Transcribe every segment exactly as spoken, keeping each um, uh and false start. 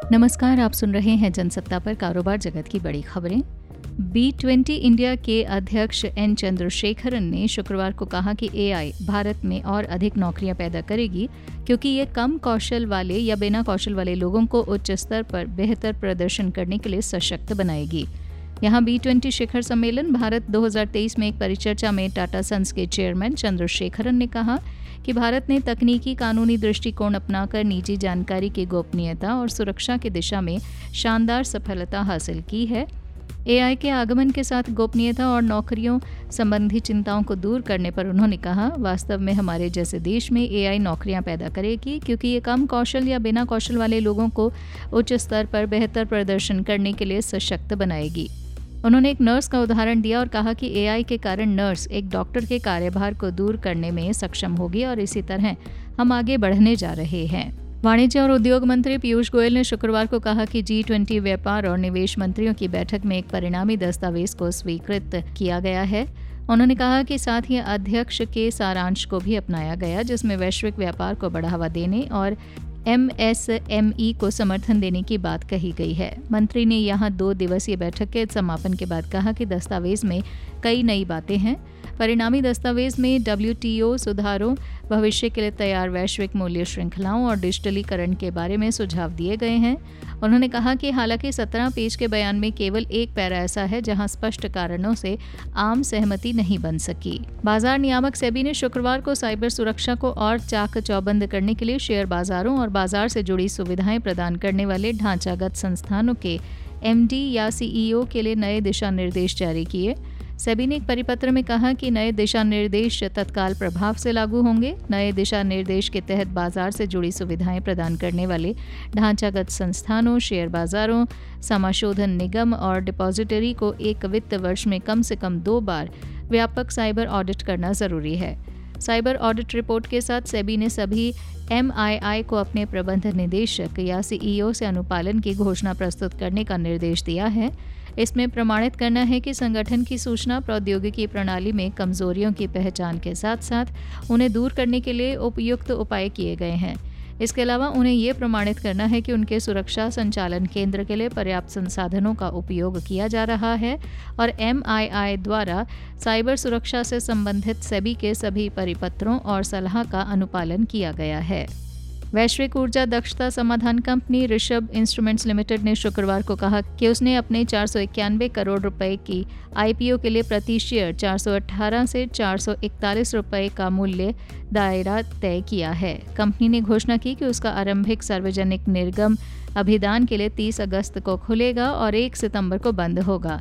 नमस्कार, आप सुन रहे हैं जनसत्ता पर कारोबार जगत की बड़ी खबरें। बी ट्वेंटी इंडिया के अध्यक्ष एन चंद्रशेखरन ने शुक्रवार को कहा कि एआई भारत में और अधिक नौकरियां पैदा करेगी, क्योंकि ये कम कौशल वाले या बिना कौशल वाले लोगों को उच्च स्तर पर बेहतर प्रदर्शन करने के लिए सशक्त बनाएगी। यहाँ बी ट्वेंटी शिखर सम्मेलन भारत दो हज़ार तेईस में एक परिचर्चा में टाटा सन्स के चेयरमैन चंद्रशेखरन ने कहा कि भारत ने तकनीकी कानूनी दृष्टिकोण अपनाकर निजी जानकारी की गोपनीयता और सुरक्षा की दिशा में शानदार सफलता हासिल की है। एआई के आगमन के साथ गोपनीयता और नौकरियों संबंधी चिंताओं को दूर करने पर उन्होंने कहा, वास्तव में हमारे जैसे देश में एआई नौकरियां पैदा करेगी, क्योंकि ये कम कौशल या बिना कौशल वाले लोगों को उच्च स्तर पर बेहतर प्रदर्शन करने के लिए सशक्त बनाएगी। उन्होंने एक नर्स का उदाहरण दिया और कहा कि एआई के कारण नर्स एक डॉक्टर के कार्यभार को दूर करने में सक्षम होगी और इसी तरह हम आगे बढ़ने जा रहे हैं। वाणिज्य और उद्योग मंत्री पीयूष गोयल ने शुक्रवार को कहा कि जी ट्वेंटी व्यापार और निवेश मंत्रियों की बैठक में एक परिणामी दस्तावेज को स्वीकृत किया गया है। उन्होंने कहा कि साथ ही अध्यक्ष के सारांश को भी अपनाया गया, जिसमें वैश्विक व्यापार को बढ़ावा देने और एम एस एम ई को समर्थन देने की बात कही गई है। मंत्री ने यहां दो दिवसीय बैठक के समापन के बाद कहा कि दस्तावेज में कई नई बातें हैं। परिणामी दस्तावेज में डब्ल्यू टी ओ सुधारों, भविष्य के लिए तैयार वैश्विक मूल्य श्रृंखलाओं और डिजिटलीकरण के बारे में सुझाव दिए गए हैं। उन्होंने कहा कि हालांकि सत्रह पेज के बयान में केवल एक पैरा ऐसा है जहां स्पष्ट कारणों से आम सहमति नहीं बन सकी। बाजार नियामक सेबी ने शुक्रवार को साइबर सुरक्षा को और चाक चौबंद करने के लिए शेयर बाजारों और बाजार से जुड़ी सुविधाएं प्रदान करने वाले ढांचागत संस्थानों के एम डी या सी ई ओ के लिए नए दिशा निर्देश जारी किए। सेबी ने एक परिपत्र में कहा कि नए दिशा निर्देश तत्काल प्रभाव से लागू होंगे। नए दिशा निर्देश के तहत बाजार से जुड़ी सुविधाएं प्रदान करने वाले ढांचागत संस्थानों, शेयर बाजारों, समाशोधन निगम और डिपॉजिटरी को एक वित्त वर्ष में कम से कम दो बार व्यापक साइबर ऑडिट करना जरूरी है। साइबर ऑडिट रिपोर्ट के साथ सेबी ने सभी एम आई आई को अपने प्रबंध निदेशक या सी ई ओ से अनुपालन की घोषणा प्रस्तुत करने का निर्देश दिया है। इसमें प्रमाणित करना है कि संगठन की सूचना प्रौद्योगिकी प्रणाली में कमजोरियों की पहचान के साथ साथ उन्हें दूर करने के लिए उपयुक्त उपाय किए गए हैं। इसके अलावा उन्हें ये प्रमाणित करना है कि उनके सुरक्षा संचालन केंद्र के लिए पर्याप्त संसाधनों का उपयोग किया जा रहा है और एम आई आई द्वारा साइबर सुरक्षा से संबंधित सेबी के सभी परिपत्रों और सलाह का अनुपालन किया गया है। वैश्विक ऊर्जा दक्षता समाधान कंपनी ऋषभ इंस्ट्रूमेंट्स लिमिटेड ने शुक्रवार को कहा कि उसने अपने चार सौ इक्यानवे करोड़ रुपए की आई पी ओ के लिए प्रति शेयर चार सौ अठारह से चार सौ इकतालीस रुपए का मूल्य दायरा तय किया है। कंपनी ने घोषणा की कि उसका आरंभिक सार्वजनिक निर्गम अभिदान के लिए तीस अगस्त को खुलेगा और एक सितंबर को बंद होगा।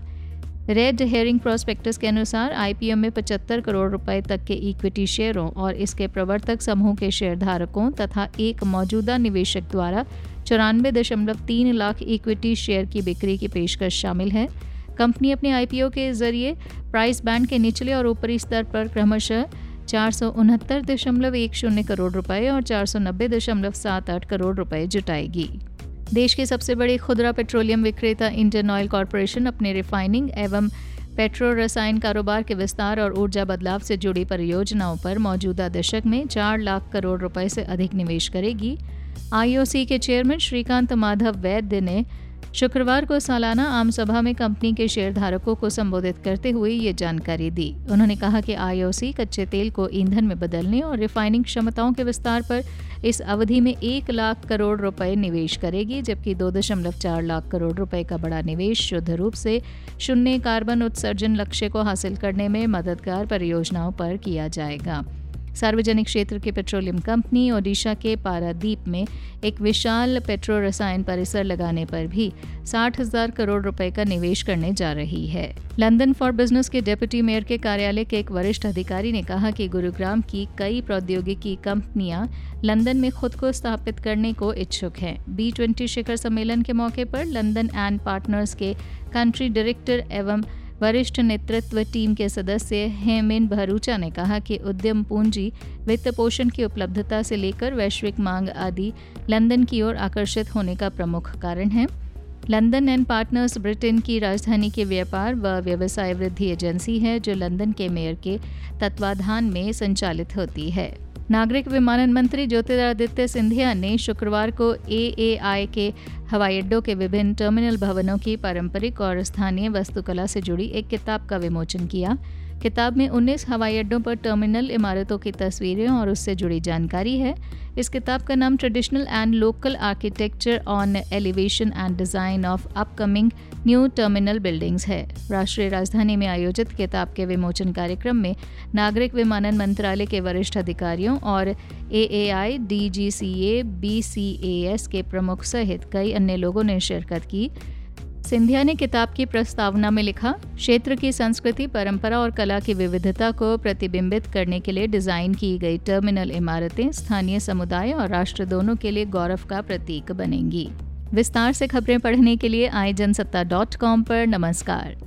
रेड हेरिंग प्रोस्पेक्टस के अनुसार आई पी ओ में पचहत्तर करोड़ रुपए तक के इक्विटी शेयरों और इसके प्रवर्तक समूह के शेयरधारकों तथा एक मौजूदा निवेशक द्वारा चौरानवे दशमलव तीन लाख इक्विटी शेयर की बिक्री की पेशकश शामिल है। कंपनी अपने आई पी ओ के जरिए प्राइस बैंड के निचले और ऊपरी स्तर पर क्रमशः चार सौ उनहत्तर दशमलव एक शून्य करोड़ रुपए और चार सौ नब्बे दशमलव सात आठ करोड़ रुपए जुटाएगी। देश के सबसे बड़े खुदरा पेट्रोलियम विक्रेता इंडियन ऑयल कॉरपोरेशन अपने रिफाइनिंग एवं पेट्रो रसायन कारोबार के विस्तार और ऊर्जा बदलाव से जुड़ी परियोजनाओं पर मौजूदा दशक में चार लाख करोड़ रुपए से अधिक निवेश करेगी। आई ओ सी के चेयरमैन श्रीकांत माधव वैद्य ने शुक्रवार को सालाना आम सभा में कंपनी के शेयरधारकों को संबोधित करते हुए ये जानकारी दी। उन्होंने कहा कि आई ओ सी कच्चे तेल को ईंधन में बदलने और रिफाइनिंग क्षमताओं के विस्तार पर इस अवधि में एक लाख करोड़ रुपए निवेश करेगी, जबकि दो दशमलव चार लाख करोड़ रुपए का बड़ा निवेश शुद्ध रूप से शून्य कार्बन उत्सर्जन लक्ष्य को हासिल करने में मददगार परियोजनाओं पर किया जाएगा। सार्वजनिक क्षेत्र की पेट्रोलियम कंपनी ओडिशा के पारादीप में एक विशाल पेट्रो रसायन परिसर लगाने पर भी साठ हजार करोड़ रुपए का निवेश करने जा रही है। लंदन फॉर बिजनेस के डेप्यूटी मेयर के कार्यालय के एक वरिष्ठ अधिकारी ने कहा कि गुरुग्राम की कई प्रौद्योगिकी कंपनियां लंदन में खुद को स्थापित करने को इच्छुक हैं। बी ट्वेंटी शिखर सम्मेलन के मौके पर लंदन एंड पार्टनर्स के कंट्री डायरेक्टर एवं वरिष्ठ नेतृत्व टीम के सदस्य हेमिन भरूचा ने कहा कि उद्यम पूंजी, वित्त पोषण की उपलब्धता से लेकर वैश्विक मांग आदि लंदन की ओर आकर्षित होने का प्रमुख कारण है। लंदन एंड पार्टनर्स ब्रिटेन की राजधानी के व्यापार व व्यवसाय वृद्धि एजेंसी है जो लंदन के मेयर के तत्वाधान में संचालित होती है। नागरिक विमानन मंत्री ज्योतिरादित्य सिंधिया ने शुक्रवार को ए ए आई के हवाई अड्डों के विभिन्न टर्मिनल भवनों की पारंपरिक और स्थानीय वास्तुकला से जुड़ी एक किताब का विमोचन किया। किताब में उन्नीस हवाई अड्डों पर टर्मिनल इमारतों की तस्वीरें और उससे जुड़ी जानकारी है। इस किताब का नाम traditional and local architecture on elevation and design of upcoming new terminal buildings है। राष्ट्रीय राजधानी में आयोजित किताब के विमोचन कार्यक्रम में नागरिक विमानन मंत्रालय के वरिष्ठ अधिकारियों और A A I, D G C A, B C A S के प्रमुख सहित कई अन्य लोगों ने शिरकत की। सिंधिया ने किताब की प्रस्तावना में लिखा, क्षेत्र की संस्कृति, परंपरा और कला की विविधता को प्रतिबिंबित करने के लिए डिज़ाइन की गई टर्मिनल इमारतें स्थानीय समुदाय और राष्ट्र दोनों के लिए गौरव का प्रतीक बनेंगी। विस्तार से खबरें पढ़ने के लिए आई जनसत्ता डॉट कॉम पर नमस्कार।